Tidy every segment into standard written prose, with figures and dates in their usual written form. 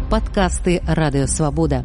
Падкасты Радыёвабода.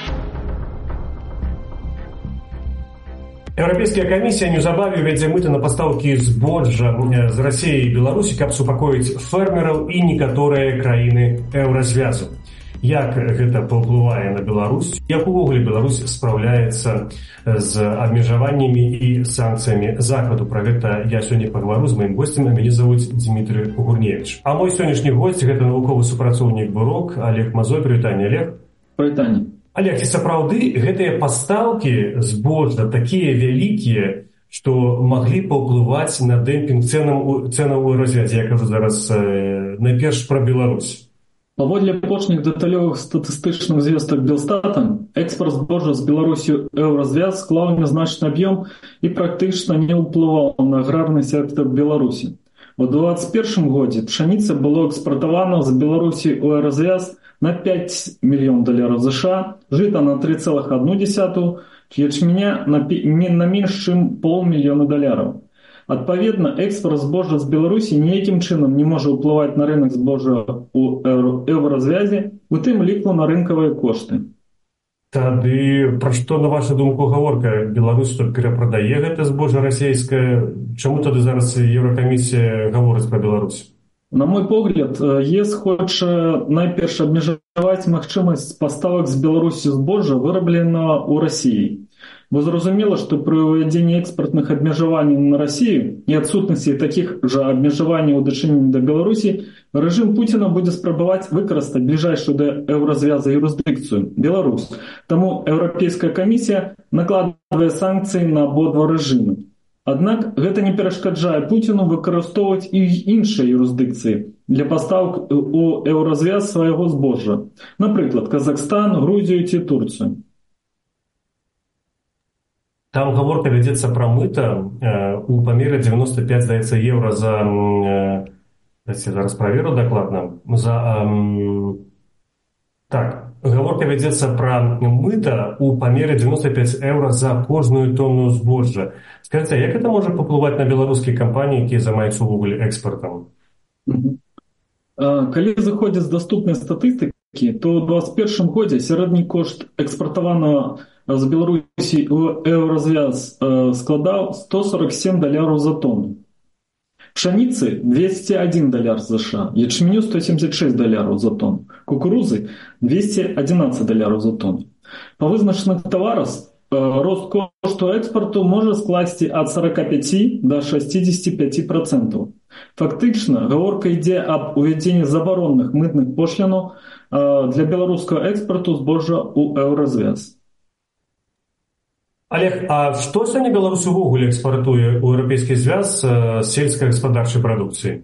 Еўрапейская камісія неўзабаве ўвядзе мыты на пастаўкі збожжа з Расіі і Беларусі, каб супакоіць фермераў і некаторыя краіны еўразвязу. Як гэта паўплывае на Беларусь? Як увогуле Беларусь спраўляецца з абмежаваннямі і санкцыямі Захаду? Пра гэта я сёння пагавару з маім госцем, мяне завуць Дмітрый Гурневіч. А мой сённяшні госць гэта навуковы супрацоўнік БУРОК Олег Мазой. Прывітанне, Олег. Прывітанне. Олег, ці сапраўды гэтыя пастаўкі збожжа такія вялікія, што маглі паўплываць на дэмпінг цэнаў у развязе? Я кажу зараз найперш пра Беларусь. Паводле апошніх дэталёвых статыстычных звестак Белстата, экспорт збожжа з Беларусі ў еўразвяз склаў нязначны аб'ём і практычна не ўплываў на аграрны сектар Беларусі. У 2021 годзе пшаніца было экспартавана з Беларусі ў еўразвяз на $5 мільёнаў США, жыта на 3,1, ячменя на менш чым $500,000. Адпаведна, экспорт збожжа з Беларусі ніякім чынам не можа ўплываць на рынак збожжа ў еўразвязе, у тым ліку на рынкавыя кошты. Тады пра што, на вашу думку, гаворка? Беларусь тут перапрадае гэта збожжа расійскае. Чаму тады зараз Еўракамісія гаворыць пра Беларусь? На мой погляд, ЕС хоча найперш абмежаваць магчымасць паставак з Беларусі збожжа, вырабленага ў Расіі. Бо зразумела, што пры ўвядзенні экспартных абмежаванняў на Расію і адсутнасці такіх жа абмежаванняў у дачыненні да Беларусі, рэжым Пуціна будзе спрабаваць выкарыстаць бліжэйшую да еўразвяза юрысдыкцыю – Беларусь. Таму Еўрапейская камісія накладвае санкцыі на абодва рэжымы. Аднак гэта не перашкаджае Пуціну выкарыстоўваць і іншыя юрысдыкцыі для пастаўак у еўразвяз свайго збожжа. Напрыклад, Казахстан, Грузію ці Турцыю. Там гаворка вядзецца пра мыта у памеры 95, здаецца, еўра за... зараз праверу дакладна. Гаворка вядзецца пра мыта у памеры 95 еўра за кожную тонну збожжа. Скажыце, як гэта можа паўплываць на беларускія кампаніі, якія займаюцца увогуле экспартам? Калі заходзіць з даступнай статыстыкі, то ў 2021 годзе сярэдні кошт экспартаванага з Беларусі ў еўразвяз складаў $147 за тонну. Пшаніцы $201 США, ячменю $176 за тонну, кукурузы $211 за тонну. Па вызначаных таварах рост кошту экспарту можа скласці ад 45 до 65%. Фактычна, гаворка ідзе аб увядзенні забаронных мытных пошлінаў для беларускага экспарту збожжа ў еўразвяз. Олег, а што сёння Беларусь увогуле экспартуе ў еўрапейскі звяз сельскагаспадарчай прадукцыі?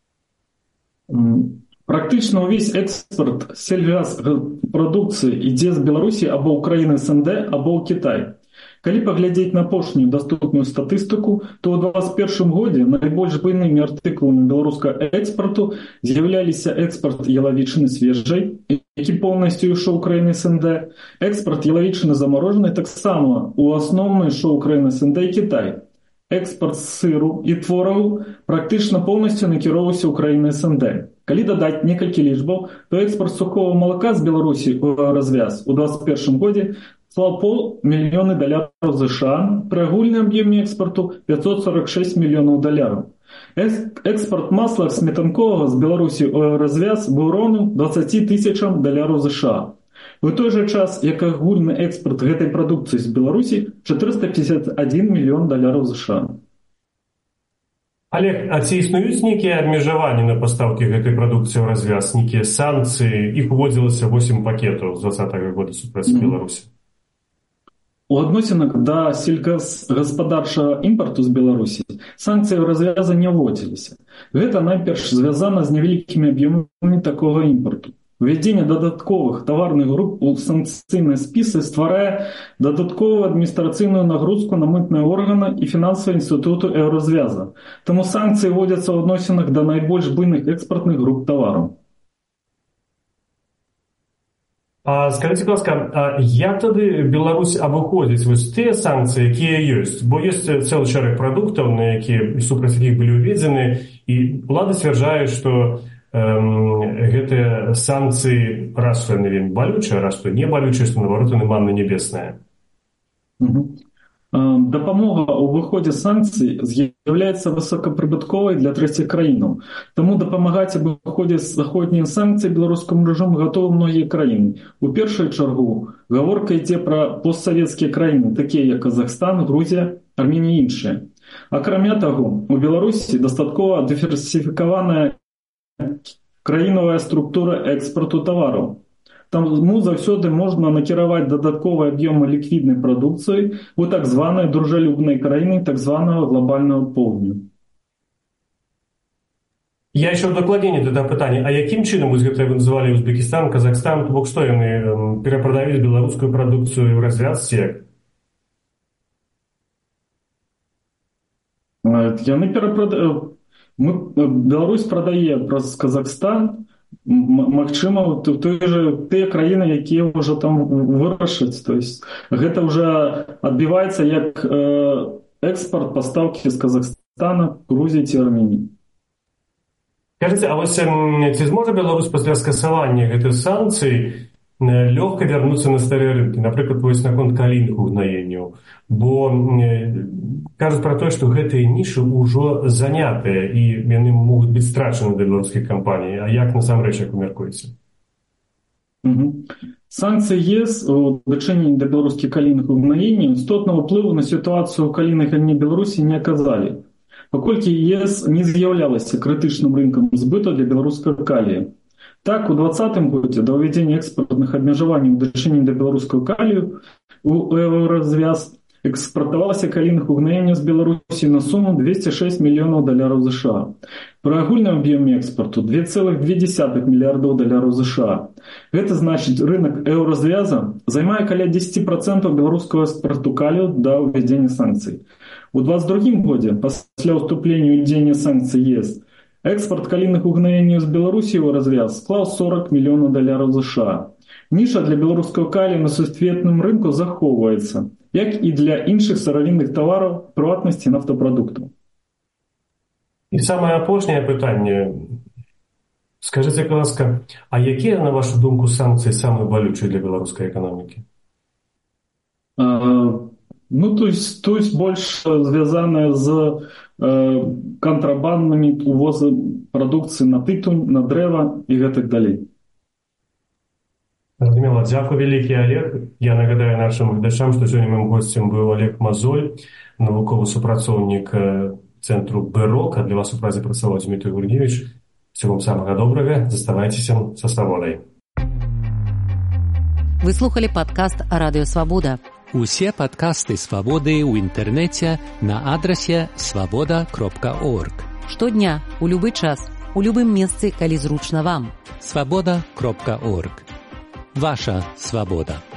Практычна ўвесь экспорт сельгазпрадукцыі ідзе з Беларусі або ў краіны СНД, або ў Кітай. Калі паглядзець на апошнюю даступную статыстыку, то ў 2021 годзе найбольш буйнымі артыкуламі беларускага экспарту з'яўляліся экспарт ялавічыны свежай, які поўнасцю ішоў у краіны СНД, экспарт ялавічыны замарожанай таксама у асноўным ішоў у краіны СНД і Кітай. Экспарт сыру і твораў практычна поўнасцю накіроўваўся ў краіны СНД. Калі дадаць некалькі лічбаў, то экспарт сухого малака з Беларусі ў развяз у 2021 годзе склаў $500 мільёны США, пры агульным аб'ёме экспарту $546 мільёнаў. Экспорт масла сметанковага з Беларусі ў развяз быў роўным $20 тысячам США. У той жа час, як агульны экспорт гэтай прадукцыі з Беларусі $451 мільён США. Олег, а ці існуюць нейкія абмежаванні на пастаўкі гэтай прадукцыі ў развяз, нейкія санкцыі? Іх уводзілася 8 пакетаў з 2020 года супраць Беларусі. У адносінах да сельскагаспадарчага імпарту з Беларусі санкцыі ў развяза не ўводзіліся. Гэта найперш звязана з невялікімі аб'ёмамі такога імпарту. Увядзенне дадатковых таварных груп у санкцыйныя спісы стварае дадатковую адміністрацыйную нагрузку на мытныя органы і фінансавыя інстытуты еўразвяза. Таму санкцыі вводзяцца ў адносінах да найбольш буйных экспартных груп тавараў. Скажите, пожалуйста, як тады Беларусь абыходзіць вось тыя санкцыі, якія ёсць? Бо ёсць цэлы шэраг прадуктаў, на якія супраць якіх былі ўведзены, і ўлады сцвярджаюць, што гэтыя санкцыі, раз што яны вельмі балючыя, раз што не балючыя, што наоборот яны манна небесная? Дапамога ў выходзе санкцый з'яўляецца высокапрыбытковай для трэціх краінаў. Таму дапамагаць аб выходзе заходнія санкцыі беларускаму рэжыму гатовы многія краіны. У першую чаргу гаворка ідзе пра постсавецкія краіны, такія як Казахстан, Грузія, Арменія і іншыя. Акрамя таго, у Беларусі дастаткова дыверсіфікаваная краінавая структура экспарту тавараў. Таму заўсёды можна накіраваць дадатковыя аб'ёмы ліквіднай прадукцыі у так званыя дружалюбныя краіны так званага глобальнага поўдня. Я еще дакладней дадам пытанне, а якім чынам вы гэта называлі Узбекістан, Казахстан, то бок што яны перапрадаюць беларускую прадукцыю ў развязцы? Яны перапрадаюць. Беларусь прадае праз Казахстан, магчыма, тыя краіны, якія ўжо там вырашаць. То есть гэта ўжо адбіваецца як экспарт пастаўкі з Казахстана, Грузіі ці Арменіі. Кажыце, а вось ці зможа Беларусь пасля скасавання гэтых санкцый лёгка вярнуцца на старыя рынкі, напрыклад, вось наконт калійных угнаенняў, бо кажуць пра тое, што гэтыя нішы ўжо занятыя і яны могуць быць страчаны для беларускай кампаніі. А як насамрэч, як вы мяркуеце? Санкцыі ЕС у дачыненні да беларускіх калійных угнаенняў істотнага ўплыву на сітуацыю ў калійнай галіне Беларусі не аказалі, паколькі ЕС не з'яўлялася крытычным рынкам збыту для беларускага калія. Так, у 2020 годзе да ўвядзення экспартных абмежаванняў у дачыненні да беларускага калію у еўразвяз экспартавалася калійных угнаенняў з Беларусі на суму $206 мільёнаў США. Пры агульным аб'ёме экспарту $2,2 мільярдаў США. Гэта значыць, рынок еўразвяза займае каля 10% беларускага экспарту калію да ўвядзення санкцый. У 2022 годзе, пасля ўступлення ў дзеянне санкцый ЕС, экспорт калійных угнаенняў з Беларусі ў развяз склаў $40 мільёнаў США. Ніша для беларускага калію на сусветным рынку захоўваецца, як і для іншых сыравінных тавараў, прыватнасці нафтапрадуктаў. І самае апошняе пытанне. Скажыце, ласка, а якія, на вашу думку, санкцыі самыя балючыя для беларускай эканомікі? То есть больш звязаная з кантрабанднымі увозам прадукцыі на тытунь, на дрэва і гэтак далей. Зразумела. Дзякуй вялікі, Олег. Я нагадаю нашым гледачам, што сёння маім госцем быў Олег Мазоль, навуковы супрацоўнік цэнтру БЭРОК, а для вас у празе працаваў Дмітрий Гурневіч. Всего вам самага добрага. Заставайцеся са свабодай. Вы слухали падкаст Радыё Свабода. Усе падкасты Свабоды ў інтэрнэце на адрасе swaboda.org. Штодня, у любы час, у любым месцы, калі зручна вам. swaboda.org. Ваша свабода.